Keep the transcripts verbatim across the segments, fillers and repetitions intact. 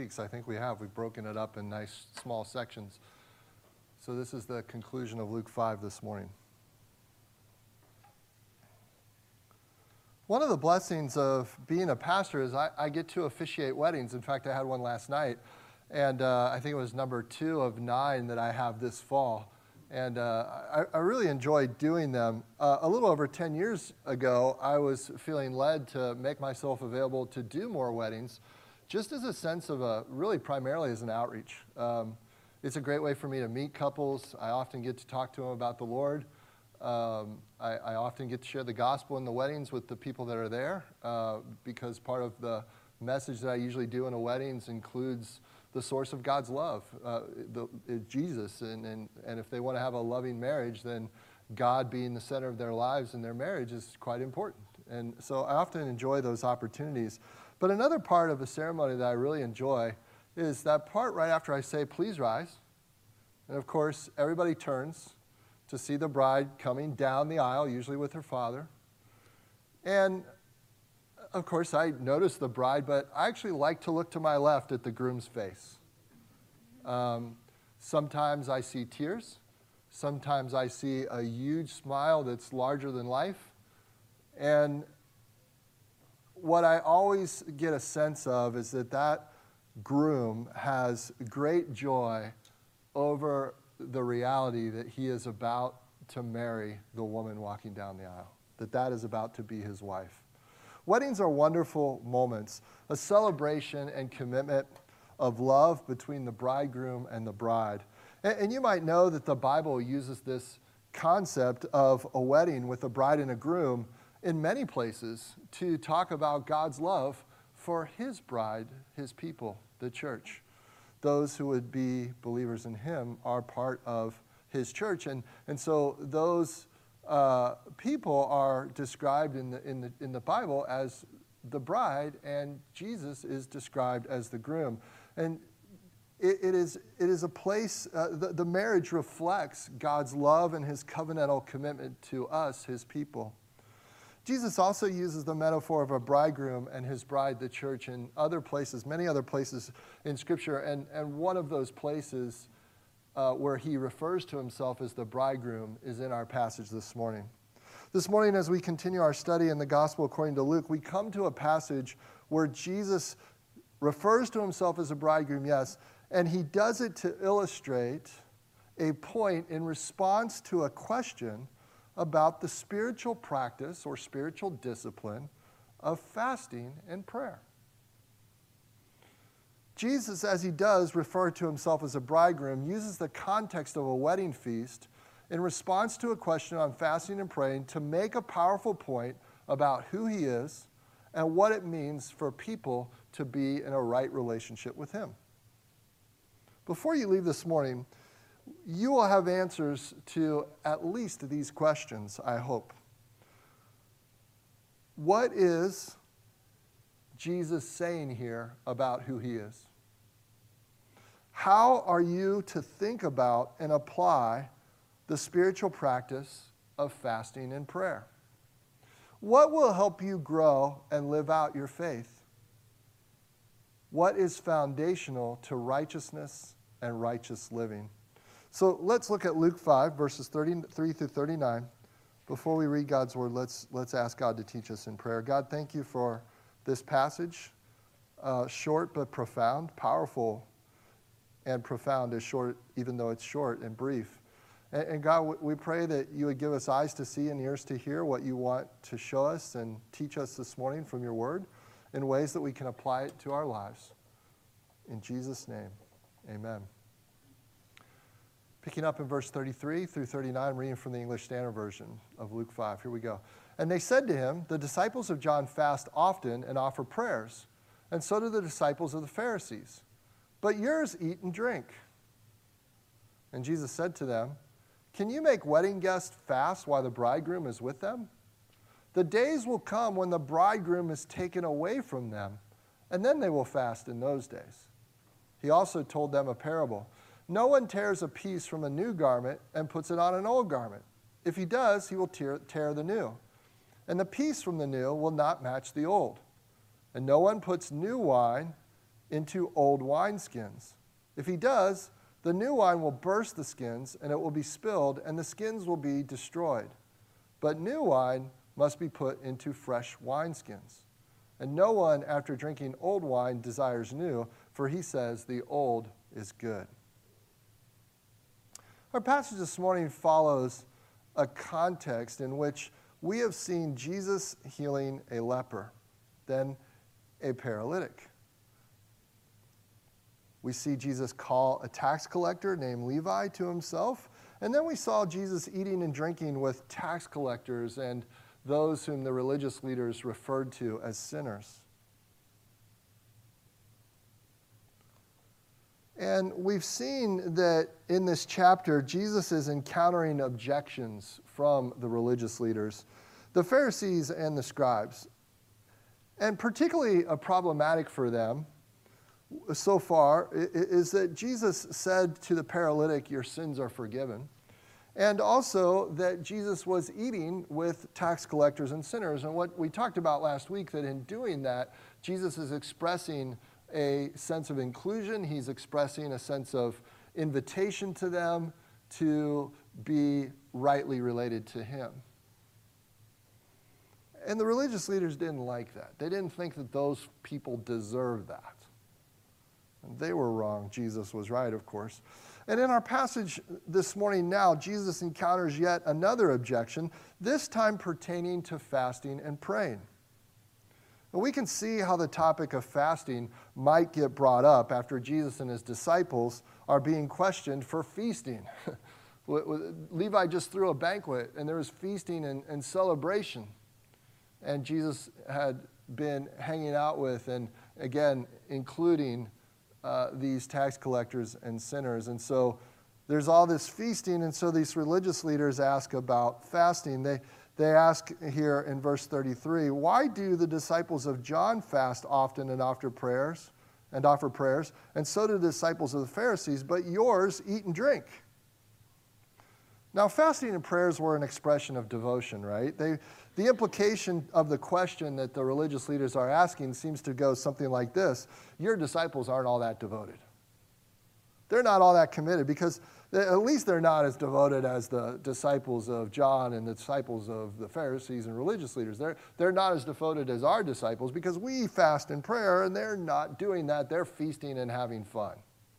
weeks. I think we have. We've broken it up in nice small sections. So this is the conclusion of Luke five this morning. One of the blessings of being a pastor is I, I get to officiate weddings. In fact, I had one last night, and uh, I think it was number two of nine that I have this fall. And uh, I, I really enjoy doing them. Uh, a little over ten years ago, I was feeling led to make myself available to do more weddings, just as a sense of a, really primarily as an outreach. Um, it's a great way for me to meet couples. I often get to talk to them about the Lord. Um, I, I often get to share the gospel in the weddings with the people that are there, uh, because part of the message that I usually do in a weddings includes the source of God's love, uh, the, is Jesus. And, and, and if they want to have a loving marriage, then God being the center of their lives and their marriage is quite important. And so I often enjoy those opportunities. But another part of the ceremony that I really enjoy is that part right after I say, please rise. And of course, everybody turns to see the bride coming down the aisle, usually with her father. And of course, I notice the bride, but I actually like to look to my left at the groom's face. Um, sometimes I see tears. Sometimes I see a huge smile that's larger than life. And what I always get a sense of is that that groom has great joy over the reality that he is about to marry the woman walking down the aisle, that that is about to be his wife. Weddings are wonderful moments, a celebration and commitment of love between the bridegroom and the bride. And, and you might know that the Bible uses this concept of a wedding with a bride and a groom in many places to talk about God's love for his bride, his people, the church. Those who would be believers in him are part of his church. And, and so those uh, people are described in the, in, the, in the Bible as the bride, and Jesus is described as the groom. And it, it, is, it is a place, uh, the, the marriage reflects God's love and his covenantal commitment to us, his people. Jesus also uses the metaphor of a bridegroom and his bride, the church, in other places, many other places in Scripture. And, and one of those places uh, where he refers to himself as the bridegroom is in our passage this morning. This morning, as we continue our study in the Gospel according to Luke, we come to a passage where Jesus refers to himself as a bridegroom, yes, and he does it to illustrate a point in response to a question about the spiritual practice or spiritual discipline of fasting and prayer. Jesus, as he does refer to himself as a bridegroom, uses the context of a wedding feast in response to a question on fasting and praying to make a powerful point about who he is and what it means for people to be in a right relationship with him. Before you leave this morning, you will have answers to at least these questions, I hope. What is Jesus saying here about who he is? How are you to think about and apply the spiritual practice of fasting and prayer? What will help you grow and live out your faith? What is foundational to righteousness and righteous living? So let's look at Luke five, verses thirty-three through thirty-nine. Before we read God's word, let's, let's ask God to teach us in prayer. God, thank you for this passage, uh, short but profound, powerful and profound, as short, even though it's short and brief. And, and God, we pray that you would give us eyes to see and ears to hear what you want to show us and teach us this morning from your word in ways that we can apply it to our lives. In Jesus' name, amen. Picking up in verse thirty-three through thirty-nine, reading from the English Standard Version of Luke five. Here we go. And they said to him, the disciples of John fast often and offer prayers, and so do the disciples of the Pharisees. But yours eat and drink. And Jesus said to them, can you make wedding guests fast while the bridegroom is with them? The days will come when the bridegroom is taken away from them, and then they will fast in those days. He also told them a parable. No one tears a piece from a new garment and puts it on an old garment. If he does, he will tear, tear the new. And the piece from the new will not match the old. And no one puts new wine into old wineskins. If he does, the new wine will burst the skins, and it will be spilled, and the skins will be destroyed. But new wine must be put into fresh wineskins. And no one, after drinking old wine, desires new, for he says the old is good. Our passage this morning follows a context in which we have seen Jesus healing a leper, then a paralytic. We see Jesus call a tax collector named Levi to himself, and then we saw Jesus eating and drinking with tax collectors and those whom the religious leaders referred to as sinners. And we've seen that in this chapter, Jesus is encountering objections from the religious leaders, the Pharisees and the scribes. And particularly uh, problematic for them so far is that Jesus said to the paralytic, "Your sins are forgiven." And also that Jesus was eating with tax collectors and sinners. And what we talked about last week, that in doing that, Jesus is expressing a sense of inclusion. He's expressing a sense of invitation to them to be rightly related to him. And the religious leaders didn't like that. They didn't think that those people deserved that. And they were wrong. Jesus was right, of course. And in our passage this morning now, Jesus encounters yet another objection, this time pertaining to fasting and praying. And we can see how the topic of fasting might get brought up after Jesus and his disciples are being questioned for feasting. Levi just threw a banquet, and there was feasting and, and celebration. And Jesus had been hanging out with, and again, including Uh, these tax collectors and sinners. And so there's all this feasting, and so these religious leaders ask about fasting. They, they ask here in verse thirty-three, why do the disciples of John fast often and offer prayers, and offer prayers, and so do the disciples of the Pharisees, but yours eat and drink? Now, fasting and prayers were an expression of devotion, right? They, the implication of the question that the religious leaders are asking seems to go something like this: your disciples aren't all that devoted. They're not all that committed, because at least they're not as devoted as the disciples of John and the disciples of the Pharisees and religious leaders. They're, they're not as devoted as our disciples, because we fast in prayer, and they're not doing that. They're feasting and having fun.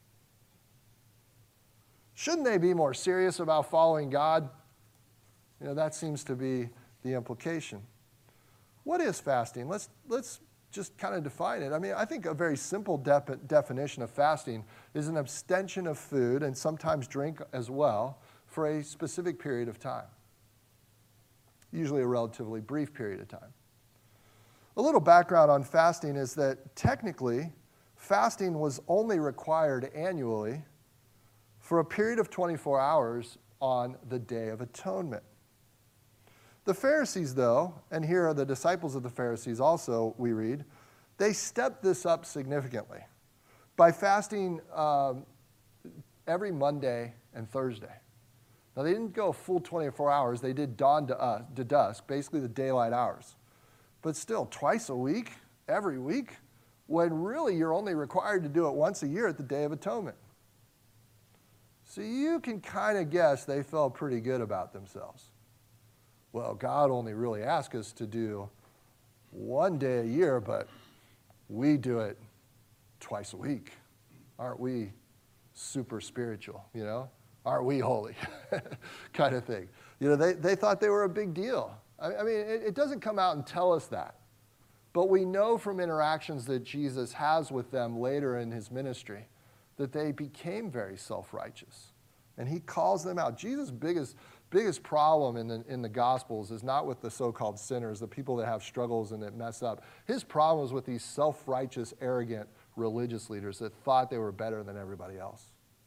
Shouldn't they be more serious about following God? You know, that seems to be the implication. What is fasting? Let's, let's just kind of define it. I mean, I think a very simple de- definition of fasting is an abstention of food, and sometimes drink as well, for a specific period of time. Usually a relatively brief period of time. A little background on fasting is that technically, fasting was only required annually for a period of twenty-four hours on the Day of Atonement. The Pharisees, though, and here are the disciples of the Pharisees also, we read, they stepped this up significantly by fasting um, every Monday and Thursday. Now, they didn't go a full twenty-four hours. They did dawn to, uh, to dusk, basically the daylight hours. But still, twice a week, every week, when really you're only required to do it once a year at the Day of Atonement. So you can kind of guess they felt pretty good about themselves. Well, God only really asked us to do one day a year, but we do it twice a week. Aren't we super spiritual, you know? Aren't we holy? Kind of thing. You know, they, they thought they were a big deal. I, I mean, it, it doesn't come out and tell us that. But we know from interactions that Jesus has with them later in his ministry that they became very self-righteous. And he calls them out. Jesus' biggest, biggest problem in the, in the Gospels is not with the so-called sinners, the people that have struggles and that mess up. His problem is with these self-righteous, arrogant religious leaders that thought they were better than everybody else.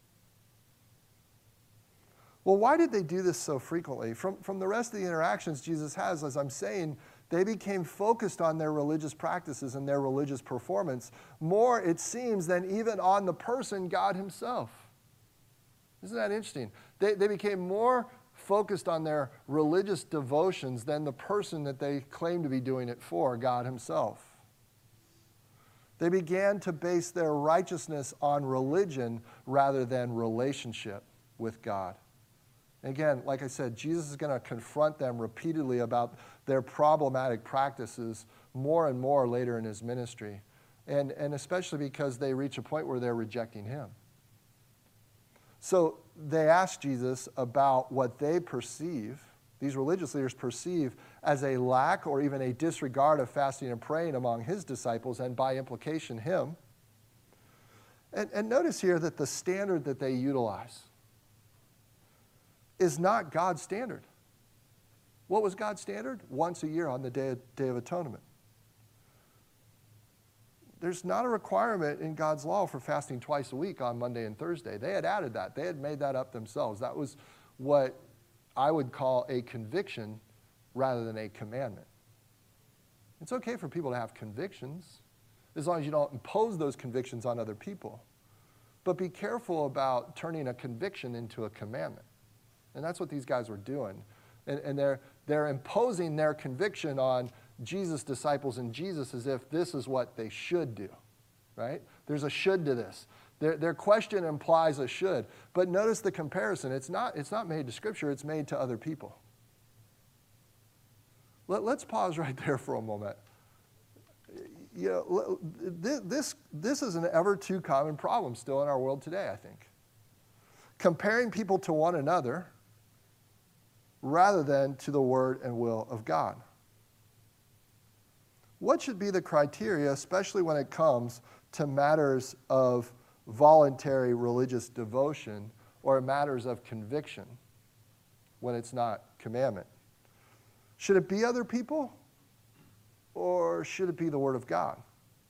Well, why did they do this so frequently? From, from the rest of the interactions Jesus has, as I'm saying, they became focused on their religious practices and their religious performance more, it seems, than even on the person, God himself. Isn't that interesting? They, they became more focused on their religious devotions than the person that they claimed to be doing it for, God himself. They began to base their righteousness on religion rather than relationship with God. Again, like I said, Jesus is going to confront them repeatedly about their problematic practices more and more later in his ministry, and, and especially because they reach a point where they're rejecting him. So they ask Jesus about what they perceive, these religious leaders perceive, as a lack or even a disregard of fasting and praying among his disciples, and by implication him. And, and notice here that the standard that they utilize is not God's standard. What was God's standard? Once a year on the Day of, Day of Atonement. There's not a requirement in God's law for fasting twice a week on Monday and Thursday. They had added that. They had made that up themselves. That was what I would call a conviction rather than a commandment. It's okay for people to have convictions as long as you don't impose those convictions on other people. But be careful about turning a conviction into a commandment. And that's what these guys were doing. And, and they're, they're imposing their conviction on Jesus' disciples and Jesus as if this is what they should do, right? There's a should to this. Their, their question implies a should. But notice the comparison. It's not, it's not made to Scripture. It's made to other people. Let, let's pause right there for a moment. You know, this, this is an ever too common problem still in our world today, I think. Comparing people to one another rather than to the word and will of God. What should be the criteria, especially when it comes to matters of voluntary religious devotion or matters of conviction when it's not commandment? Should it be other people, or should it be the Word of God?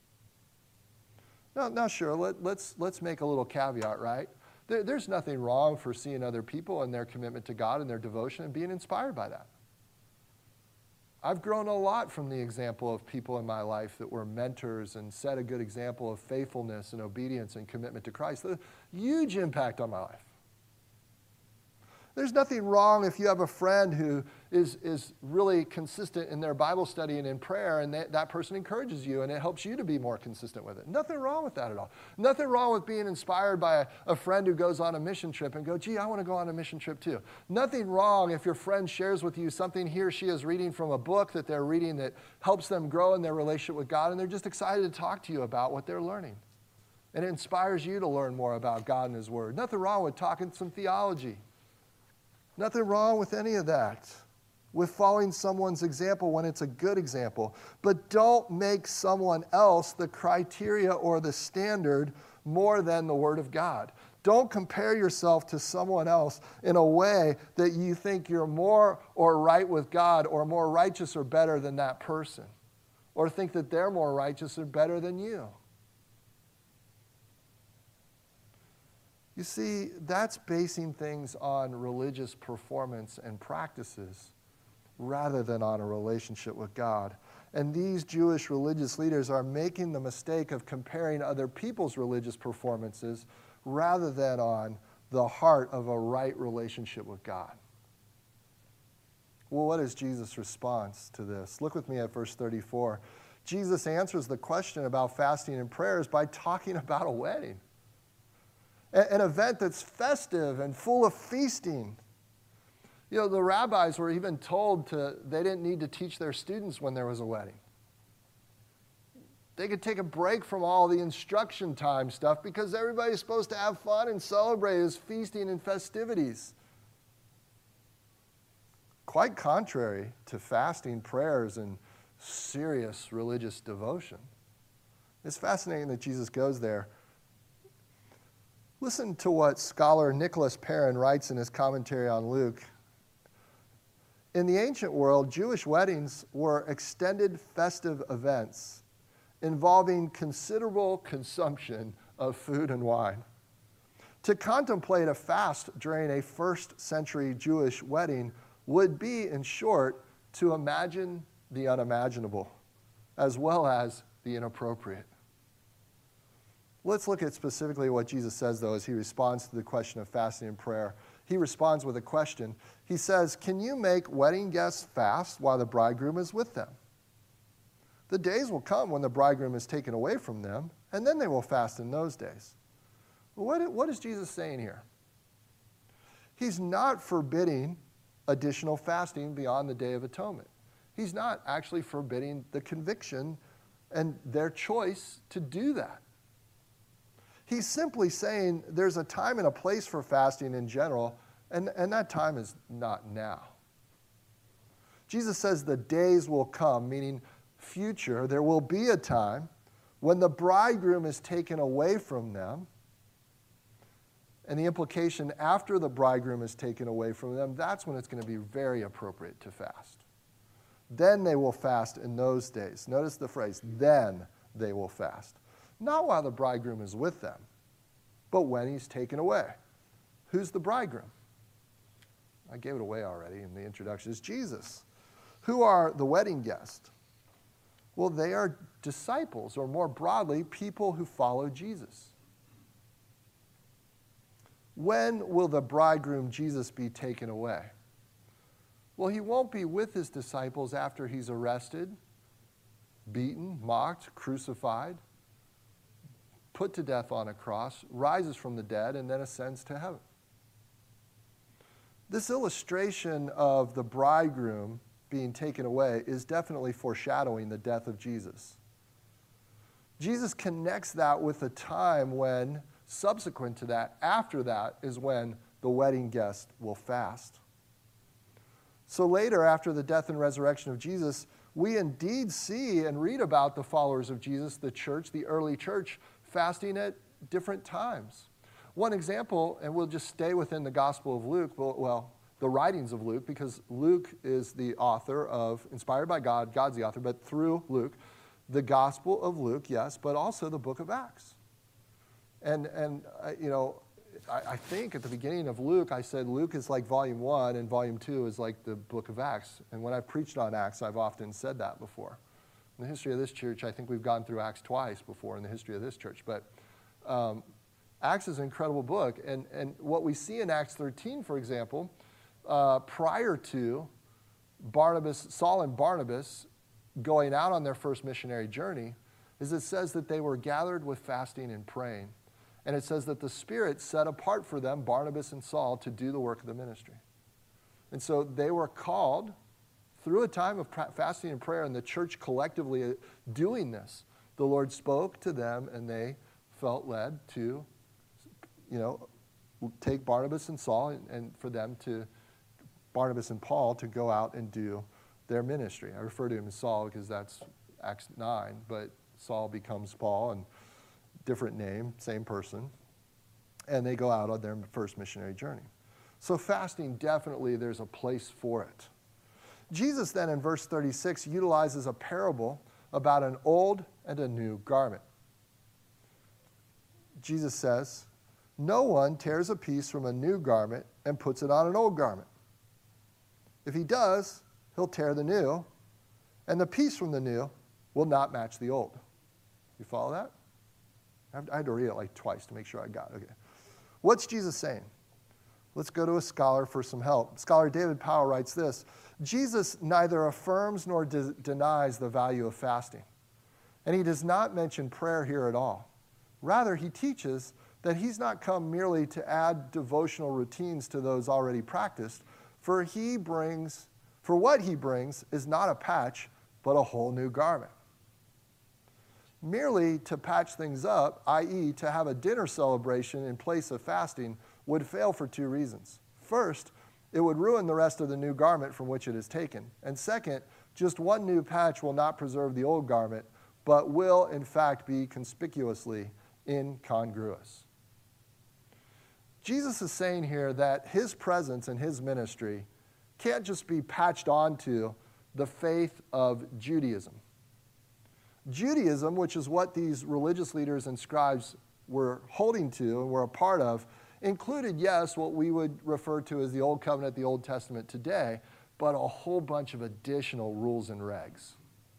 Now, now sure, let, let's, let's make a little caveat, right? There, there's nothing wrong for seeing other people and their commitment to God and their devotion and being inspired by that. I've grown a lot from the example of people in my life that were mentors and set a good example of faithfulness and obedience and commitment to Christ. A huge impact on my life. There's nothing wrong if you have a friend who is, is really consistent in their Bible study and in prayer, and that, that person encourages you and it helps you to be more consistent with it. Nothing wrong with that at all. Nothing wrong with being inspired by a, a friend who goes on a mission trip and go, gee, I want to go on a mission trip too. Nothing wrong if your friend shares with you something he or she is reading from a book that they're reading that helps them grow in their relationship with God, and they're just excited to talk to you about what they're learning. And it inspires you to learn more about God and His Word. Nothing wrong with talking some theology. Nothing wrong with any of that, with following someone's example when it's a good example. But don't make someone else the criteria or the standard more than the Word of God. Don't compare yourself to someone else in a way that you think you're more or right with God or more righteous or better than that person, or think that they're more righteous or better than you. You see, that's basing things on religious performance and practices rather than on a relationship with God. And these Jewish religious leaders are making the mistake of comparing other people's religious performances rather than on the heart of a right relationship with God. Well, what is Jesus' response to this? Look with me at verse thirty-four. Jesus answers the question about fasting and prayers by talking about a wedding. An event that's festive and full of feasting. You know, the rabbis were even told to, they didn't need to teach their students when there was a wedding. They could take a break from all the instruction time stuff because everybody's supposed to have fun and celebrate as feasting and festivities. Quite contrary to fasting, prayers, and serious religious devotion. It's fascinating that Jesus goes there. Listen to what scholar Nicholas Perrin writes in his commentary on Luke. In the ancient world, Jewish weddings were extended festive events involving considerable consumption of food and wine. To contemplate a fast during a first century Jewish wedding would be, in short, to imagine the unimaginable, as well as the inappropriate. Let's look at specifically what Jesus says, though, as he responds to the question of fasting and prayer. He responds with a question. He says, can you make wedding guests fast while the bridegroom is with them? The days will come when the bridegroom is taken away from them, and then they will fast in those days. What, what is Jesus saying here? He's not forbidding additional fasting beyond the Day of Atonement. He's not actually forbidding the conviction and their choice to do that. He's simply saying there's a time and a place for fasting in general, and, and that time is not now. Jesus says the days will come, meaning future. There will be a time when the bridegroom is taken away from them. And the implication, after the bridegroom is taken away from them, that's when it's going to be very appropriate to fast. Then they will fast in those days. Notice the phrase, then they will fast. Not while the bridegroom is with them, but when he's taken away. Who's the bridegroom? I gave it away already in the introduction. It's Jesus. Who are the wedding guests? Well, they are disciples, or more broadly, people who follow Jesus. When will the bridegroom Jesus be taken away? Well, he won't be with his disciples after he's arrested, beaten, mocked, crucified, put to death on a cross, rises from the dead, and then ascends to heaven. This illustration of the bridegroom being taken away is definitely foreshadowing the death of Jesus. Jesus connects that with a time when, subsequent to that, after that, is when the wedding guest will fast. So later, after the death and resurrection of Jesus, we indeed see and read about the followers of Jesus, the church, the early church, fasting at different times. One example, and we'll just stay within the Gospel of Luke, well, the writings of Luke, because Luke is the author of, inspired by God, God's the author, but through Luke, the Gospel of Luke, yes, but also the book of Acts. And, and uh, you know, I, I think at the beginning of Luke, I said Luke is like volume one and volume two is like the book of Acts. And when I've preached on Acts, I've often said that before. In the history of this church, I think we've gone through Acts twice before in the history of this church. But um, Acts is an incredible book. And, and what we see in Acts thirteen, for example, uh, prior to Barnabas, Saul and Barnabas going out on their first missionary journey, is it says that they were gathered with fasting and praying. And it says that the Spirit set apart for them, Barnabas and Saul, to do the work of the ministry. And so they were called through a time of fasting and prayer, and the church collectively doing this. The Lord spoke to them, and they felt led to, you know, take Barnabas and Saul, and, and for them to, Barnabas and Paul, to go out and do their ministry. I refer to him as Saul because that's Acts nine, but Saul becomes Paul, and different name, same person. And they go out on their first missionary journey. So fasting, definitely there's a place for it. Jesus then in verse thirty-six utilizes a parable about an old and a new garment. Jesus says, "No one tears a piece from a new garment and puts it on an old garment. If he does, he'll tear the new, and the piece from the new will not match the old." You follow that? I had to read it like twice to make sure I got it. Okay. What's Jesus saying? Let's go to a scholar for some help. Scholar David Powell writes this: Jesus neither affirms nor de- denies the value of fasting. And he does not mention prayer here at all. Rather, he teaches that he's not come merely to add devotional routines to those already practiced, for he brings, for what he brings is not a patch, but a whole new garment. Merely to patch things up, that is to have a dinner celebration in place of fasting, would fail for two reasons. First, it would ruin the rest of the new garment from which it is taken. And second, just one new patch will not preserve the old garment, but will in fact be conspicuously incongruous. Jesus is saying here that his presence and his ministry can't just be patched onto the faith of Judaism. Judaism, which is what these religious leaders and scribes were holding to and were a part of, included, yes, what we would refer to as the Old Covenant, the Old Testament today, but a whole bunch of additional rules and regs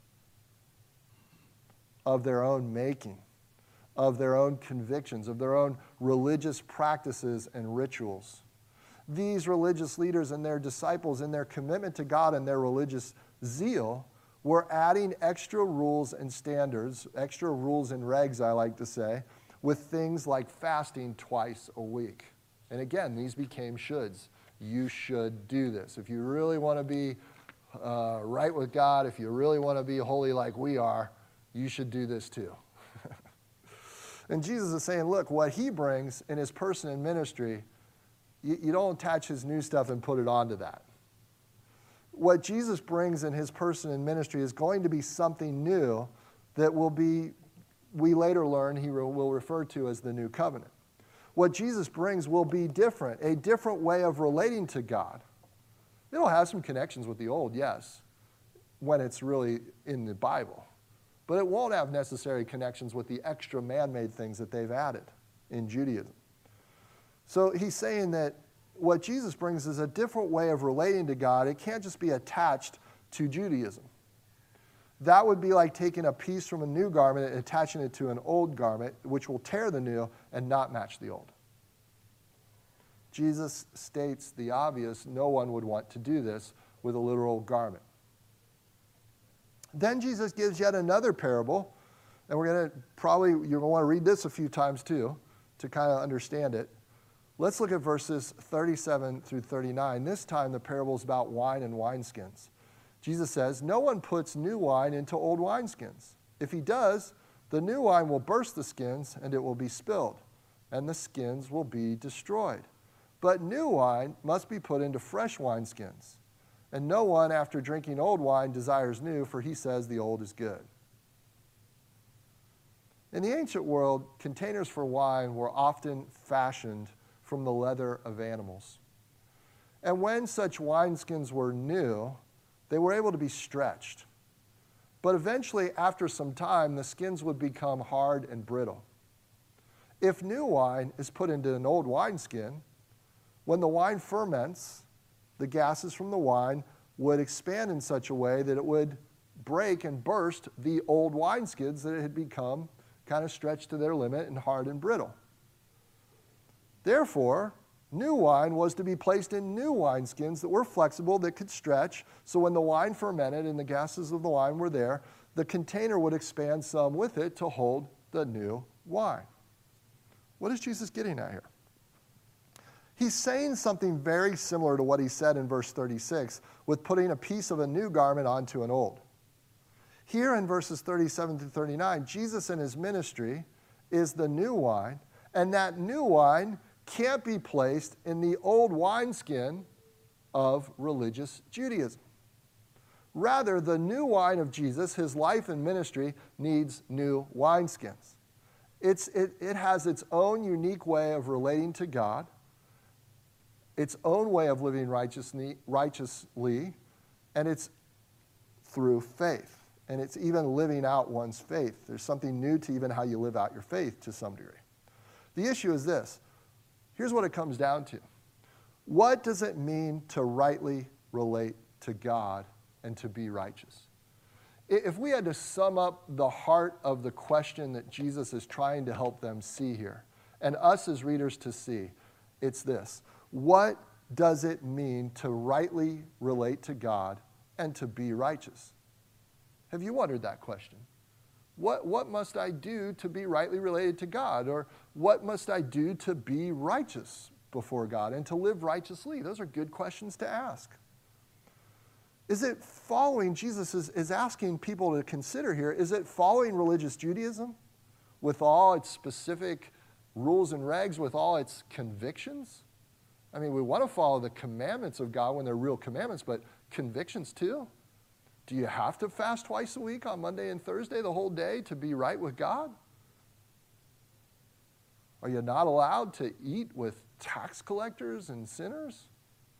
of their own making, of their own convictions, of their own religious practices and rituals. These religious leaders and their disciples, in their commitment to God and their religious zeal, we're adding extra rules and standards, extra rules and regs, I like to say, with things like fasting twice a week. And again, these became shoulds. You should do this. If you really want to be uh, right with God, if you really want to be holy like we are, you should do this too. And Jesus is saying, look, what he brings in his person and ministry, you, you don't attach his new stuff and put it onto that. What Jesus brings in his person and ministry is going to be something new that will be, we later learn, he will refer to as the new covenant. What Jesus brings will be different, a different way of relating to God. It'll have some connections with the old, yes, when it's really in the Bible. But it won't have necessary connections with the extra man-made things that they've added in Judaism. So he's saying that what Jesus brings is a different way of relating to God. It can't just be attached to Judaism. That would be like taking a piece from a new garment and attaching it to an old garment, which will tear the new and not match the old. Jesus states the obvious: no one would want to do this with a literal garment. Then Jesus gives yet another parable, and we're going to probably, you're going to want to read this a few times too to kind of understand it. Let's look at verses thirty-seven through thirty-nine. This time the parable is about wine and wineskins. Jesus says, no one puts new wine into old wineskins. If he does, the new wine will burst the skins and it will be spilled, and the skins will be destroyed. But new wine must be put into fresh wineskins. And no one, after drinking old wine, desires new, for he says the old is good. In the ancient world, containers for wine were often fashioned from the leather of animals. And when such wineskins were new, they were able to be stretched. But eventually, after some time, the skins would become hard and brittle. If new wine is put into an old wineskin, when the wine ferments, the gases from the wine would expand in such a way that it would break and burst the old wineskins that it had become kind of stretched to their limit and hard and brittle. Therefore, new wine was to be placed in new wineskins that were flexible, that could stretch, so when the wine fermented and the gases of the wine were there, the container would expand some with it to hold the new wine. What is Jesus getting at here? He's saying something very similar to what he said in verse thirty-six with putting a piece of a new garment onto an old. Here in verses thirty-seven through thirty-nine, Jesus in his ministry is the new wine, and that new wine can't be placed in the old wineskin of religious Judaism. Rather, the new wine of Jesus, his life and ministry, needs new wineskins. It's, it, it has its own unique way of relating to God, its own way of living righteously, righteously, and it's through faith. And it's even living out one's faith. There's something new to even how you live out your faith to some degree. The issue is this. Here's what it comes down to. What does it mean to rightly relate to God and to be righteous? If we had to sum up the heart of the question that Jesus is trying to help them see here, and us as readers to see, it's this. What does it mean to rightly relate to God and to be righteous? Have you wondered that question? What, what must I do to be rightly related to God? Or what must I do to be righteous before God and to live righteously? Those are good questions to ask. Is it following, Jesus is, is asking people to consider here, is it following religious Judaism with all its specific rules and regs, with all its convictions? I mean, we want to follow the commandments of God when they're real commandments, but convictions too? Do you have to fast twice a week on Monday and Thursday the whole day to be right with God? Are you not allowed to eat with tax collectors and sinners?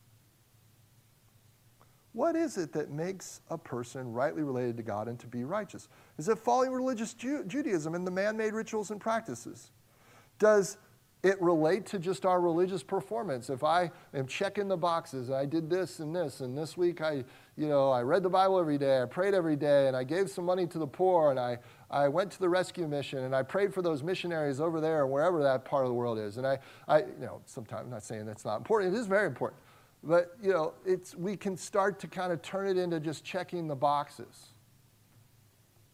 What is it that makes a person rightly related to God and to be righteous? Is it following religious Ju- Judaism and the man-made rituals and practices? Does it relate to just our religious performance? If I am checking the boxes, I did this and this, and this week I, you know, I read the Bible every day, I prayed every day, and I gave some money to the poor, and I, I went to the rescue mission, and I prayed for those missionaries over there, wherever that part of the world is. And I, I you know, sometimes I'm not saying that's not important. It is very important. But, you know, it's, we can start to kind of turn it into just checking the boxes.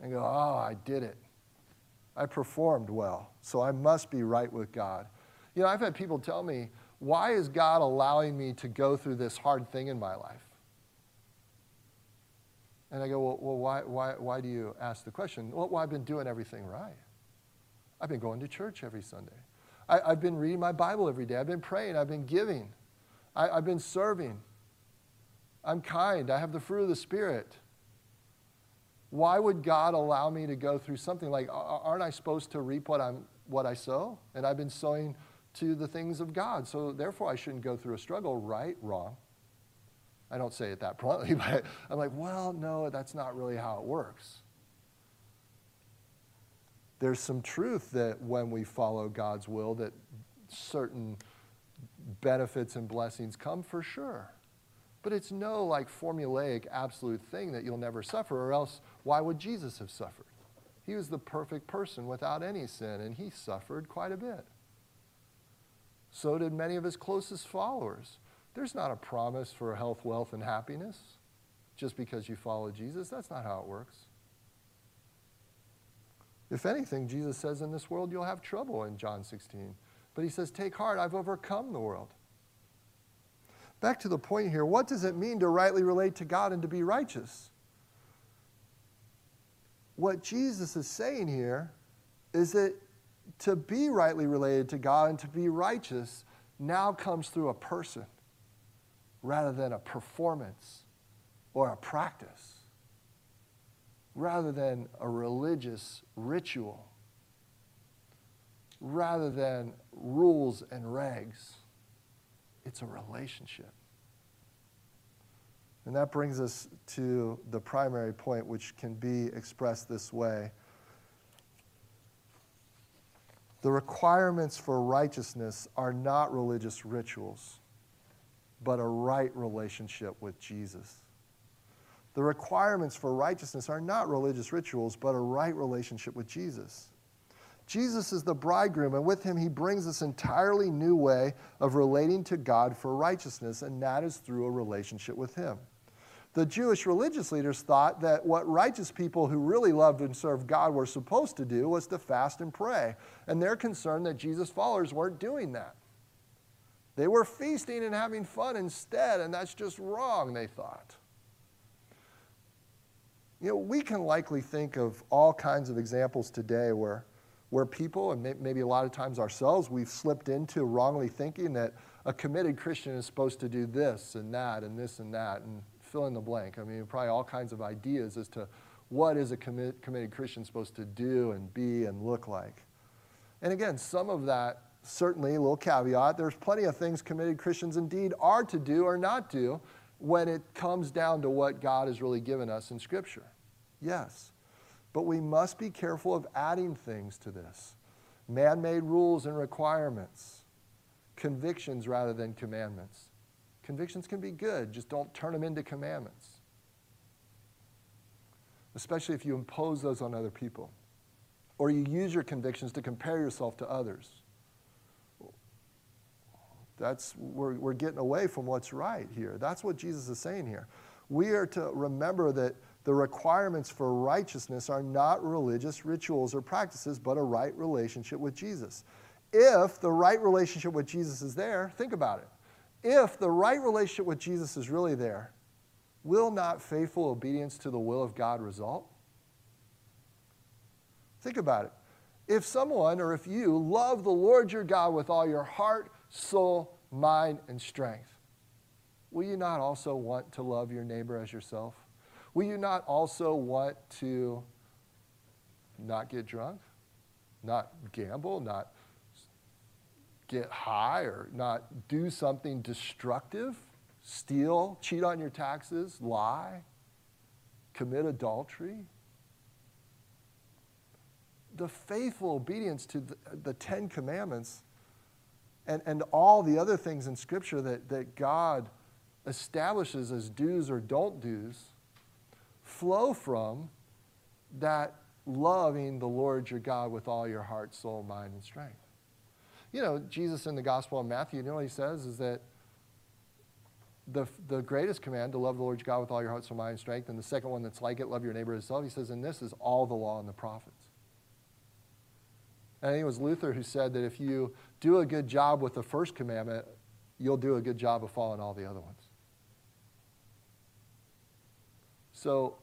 and go, oh, I did it. I performed well, so I must be right with God. You know, I've had people tell me, why is God allowing me to go through this hard thing in my life? And I go, well, well why, why, why do you ask the question? Well, well, I've been doing everything right. I've been going to church every Sunday. I, I've been reading my Bible every day. I've been praying. I've been giving. I, I've been serving. I'm kind. I have the fruit of the Spirit. Why would God allow me to go through something like, aren't I supposed to reap what, I'm, what I sow? And I've been sowing to the things of God, so therefore I shouldn't go through a struggle. Right? Wrong. I don't say it that bluntly, but I'm like, well, no, that's not really how it works. There's some truth that when we follow God's will, that certain benefits and blessings come for sure. But it's no like formulaic absolute thing that you'll never suffer, or else why would Jesus have suffered? He was the perfect person without any sin, and he suffered quite a bit. So did many of his closest followers. There's not a promise for health, wealth, and happiness just because you follow Jesus. That's not how it works. If anything, Jesus says in this world you'll have trouble in John sixteen. But he says, take heart, I've overcome the world. Back to the point here, what does it mean to rightly relate to God and to be righteous? What Jesus is saying here is that to be rightly related to God and to be righteous now comes through a person rather than a performance or a practice, rather than a religious ritual, rather than rules and regs. It's a relationship. And that brings us to the primary point, which can be expressed this way. The requirements for righteousness are not religious rituals, but a right relationship with Jesus. The requirements for righteousness are not religious rituals, but a right relationship with Jesus. Jesus is the bridegroom, and with him he brings this entirely new way of relating to God for righteousness, and that is through a relationship with him. The Jewish religious leaders thought that what righteous people who really loved and served God were supposed to do was to fast and pray, and they're concerned that Jesus' followers weren't doing that. They were feasting and having fun instead, and that's just wrong, they thought. You know, we can likely think of all kinds of examples today where where people, and maybe a lot of times ourselves, we've slipped into wrongly thinking that a committed Christian is supposed to do this and that and this and that and fill in the blank. I mean, probably all kinds of ideas as to what is a commit, committed Christian supposed to do and be and look like. And again, some of that, certainly, a little caveat, there's plenty of things committed Christians indeed are to do or not do when it comes down to what God has really given us in Scripture. Yes. But we must be careful of adding things to this. Man-made rules and requirements. Convictions rather than commandments. Convictions can be good, just don't turn them into commandments. Especially if you impose those on other people. Or you use your convictions to compare yourself to others. That's, we're, we're getting away from what's right here. That's what Jesus is saying here. We are to remember that the requirements for righteousness are not religious rituals or practices, but a right relationship with Jesus. If the right relationship with Jesus is there, think about it. If the right relationship with Jesus is really there, will not faithful obedience to the will of God result? Think about it. If someone, or if you, love the Lord your God with all your heart, soul, mind, and strength, will you not also want to love your neighbor as yourself? Will you not also want to not get drunk, not gamble, not get high, or not do something destructive, steal, cheat on your taxes, lie, commit adultery? The faithful obedience to the, the Ten Commandments and, and all the other things in Scripture that, that God establishes as do's or don't do's flow from that loving the Lord your God with all your heart, soul, mind, and strength. You know, Jesus in the Gospel of Matthew, you know what he says is that the, the greatest command, to love the Lord your God with all your heart, soul, mind, and strength, and the second one that's like it, love your neighbor as yourself, he says, and this is all the law and the prophets. And I think it was Luther who said that if you do a good job with the first commandment, you'll do a good job of following all the other ones. So,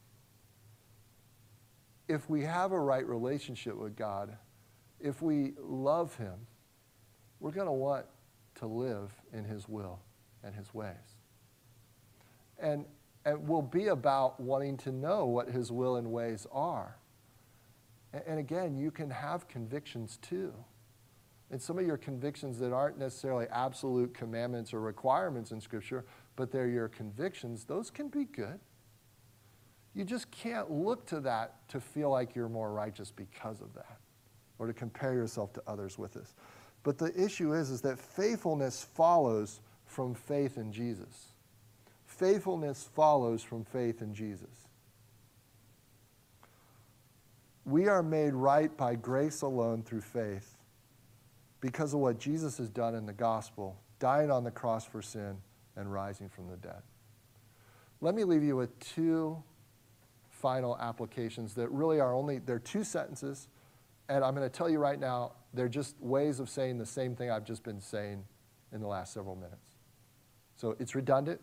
if we have a right relationship with God, if we love him, we're going to want to live in his will and his ways. And, and we'll be about wanting to know what his will and ways are. And, and again, you can have convictions too. And some of your convictions that aren't necessarily absolute commandments or requirements in Scripture, but they're your convictions, those can be good. You just can't look to that to feel like you're more righteous because of that, or to compare yourself to others with this. But the issue is, is that faithfulness follows from faith in Jesus. Faithfulness follows from faith in Jesus. We are made right by grace alone through faith because of what Jesus has done in the gospel, dying on the cross for sin and rising from the dead. Let me leave you with two final applications that really are only, they're two sentences, and I'm going to tell you right now, they're just ways of saying the same thing I've just been saying in the last several minutes. So it's redundant,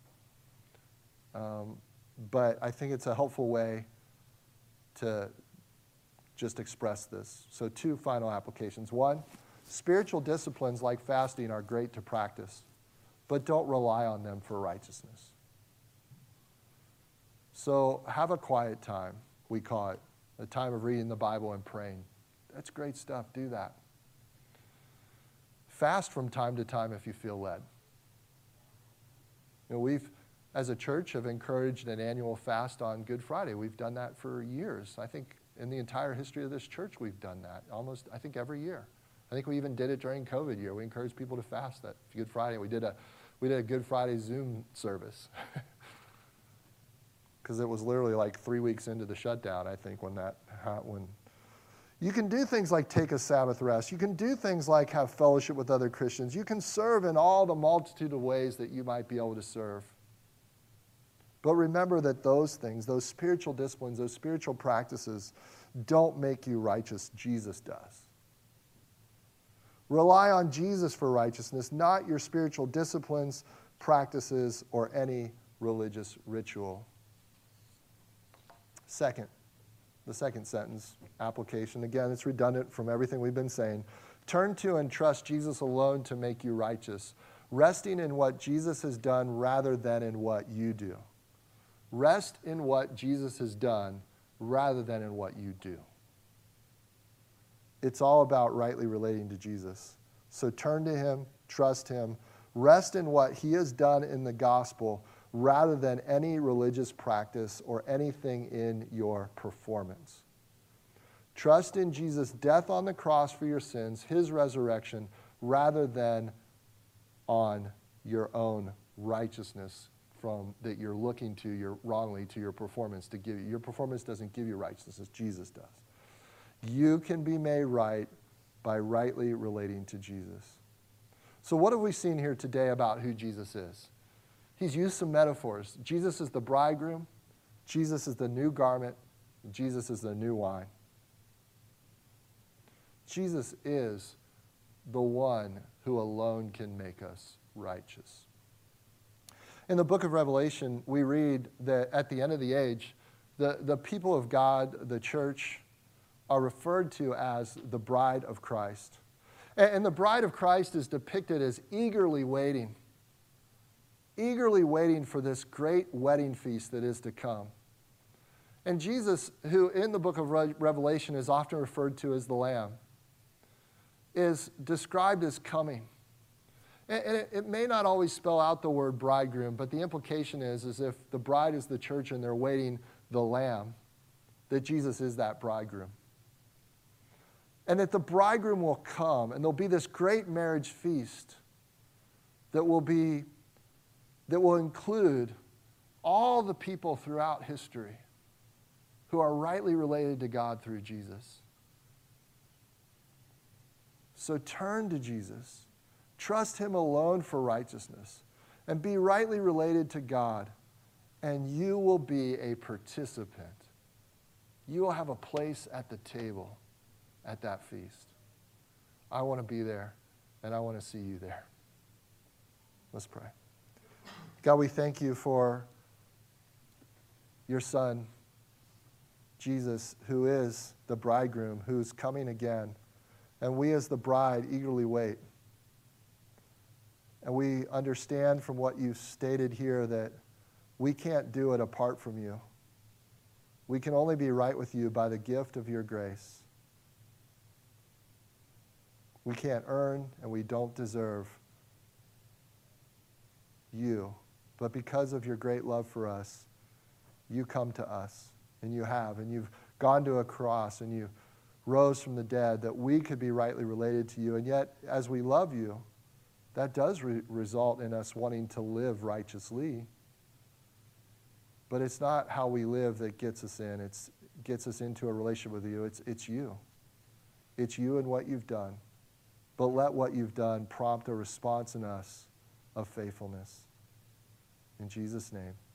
um, but I think it's a helpful way to just express this. So two final applications. One, spiritual disciplines like fasting are great to practice, but don't rely on them for righteousness. So have a quiet time, we call it, a time of reading the Bible and praying. That's great stuff. Do that. Fast from time to time if you feel led. You know, we've, as a church, have encouraged an annual fast on Good Friday. We've done that for years. I think in the entire history of this church, we've done that almost, I think, every year. I think we even did it during COVID year. We encouraged people to fast that Good Friday. We did a, we did a Good Friday Zoom service. Because it was literally like three weeks into the shutdown, I think, when that when you can do things like take a Sabbath rest. You can do things like have fellowship with other Christians. You can serve in all the multitude of ways that you might be able to serve. But remember that those things, those spiritual disciplines, those spiritual practices, don't make you righteous. Jesus does. Rely on Jesus for righteousness, not your spiritual disciplines, practices, or any religious ritual. Second, the second sentence, application. Again, it's redundant from everything we've been saying. Turn to and trust Jesus alone to make you righteous, resting in what Jesus has done rather than in what you do. Rest in what Jesus has done rather than in what you do. It's all about rightly relating to Jesus. So turn to him, trust him, rest in what he has done in the gospel rather than any religious practice or anything in your performance. Trust in Jesus' death on the cross for your sins, his resurrection, rather than on your own righteousness from that you're looking to your wrongly to your performance to give you. Your performance doesn't give you righteousness, Jesus does. You can be made right by rightly relating to Jesus. So what have we seen here today about who Jesus is? He's used some metaphors. Jesus is the bridegroom. Jesus is the new garment. Jesus is the new wine. Jesus is the one who alone can make us righteous. In the book of Revelation, we read that at the end of the age, the, the people of God, the church, are referred to as the bride of Christ. And, and the bride of Christ is depicted as eagerly waiting. eagerly waiting for this great wedding feast that is to come. And Jesus, who in the book of Re- Revelation is often referred to as the Lamb, is described as coming. And, and it, it may not always spell out the word bridegroom, but the implication is, is if the bride is the church and they're waiting the Lamb, that Jesus is that bridegroom. And that the bridegroom will come, and there'll be this great marriage feast that will be that will include all the people throughout history who are rightly related to God through Jesus. So turn to Jesus. Trust him alone for righteousness. and be rightly related to God, and you will be a participant. You will have a place at the table at that feast. I want to be there, and I want to see you there. Let's pray. God, we thank you for your Son, Jesus, who is the bridegroom, who's coming again. And we as the bride eagerly wait. And we understand from what you've stated here that we can't do it apart from you. We can only be right with you by the gift of your grace. We can't earn and we don't deserve you. But because of your great love for us, you come to us, and you have, and you've gone to a cross, and you rose from the dead that we could be rightly related to you. And yet, as we love you, that does re- result in us wanting to live righteously. But it's not how we live that gets us in. It gets us into a relationship with you. It's, it's you. It's you and what you've done. But let what you've done prompt a response in us of faithfulness. In Jesus' name.